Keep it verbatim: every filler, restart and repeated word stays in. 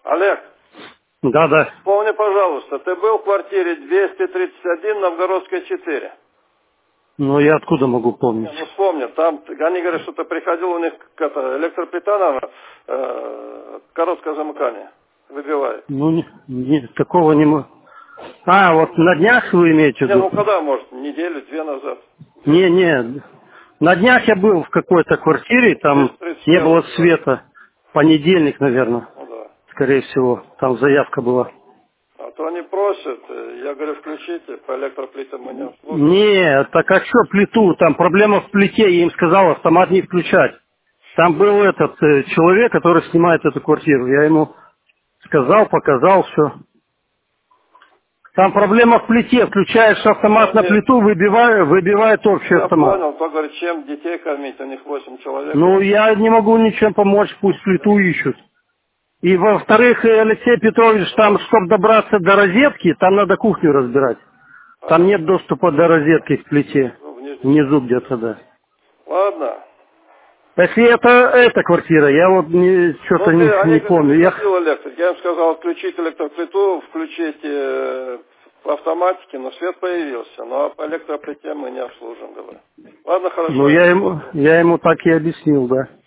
Олег, Да, да. помни, пожалуйста, ты был в квартире двести тридцать один, Новгородская, четыре. Но я откуда могу помнить? Не, ну вспомни, там, они говорят, что ты приходил, у них это, электроплита, наверное, э, короткое замыкание выбивает. Ну, не, не- такого не могу. А, вот на днях вы имеете в Не, ну виду? когда, может, неделю, две назад? Не, не. На днях я был в какой-то квартире, там не было двести тридцать один, да. света. Понедельник, наверное, Ну да. скорее всего. Там заявка была. А то они просят, э, я говорю, включите, по электроплитам мы не обслуживаем. Не, так а что плиту? Там проблема в плите, я им сказал автомат не включать. Там был этот э, человек, который снимает эту квартиру. Я ему сказал, показал все. Там проблема в плите. Включаешь Ну, автомат на они, плиту, выбивает, выбивает общий я автомат. понял, то говорит, чем детей кормить, у них восемь человек. Ну, я не могу ничем помочь, пусть плиту ищут. И во-вторых, э, Алексей Петрович, там, чтобы добраться до розетки, там надо кухню разбирать. Там нет Понятно. доступа до розетки к плите. Ну, в нижнем. Внизу где-то, да. Ладно. Если это эта квартира, я вот не, Ну, что-то ты, не, они не говорят, помню. Я... приходил электрик. Я им сказал, отключить электроплиту, включить э, в автоматике, но свет появился. Но по электроплите мы не обслужим, говорю. Ладно, Ну, хорошо. я ему, я ему так и объяснил, да.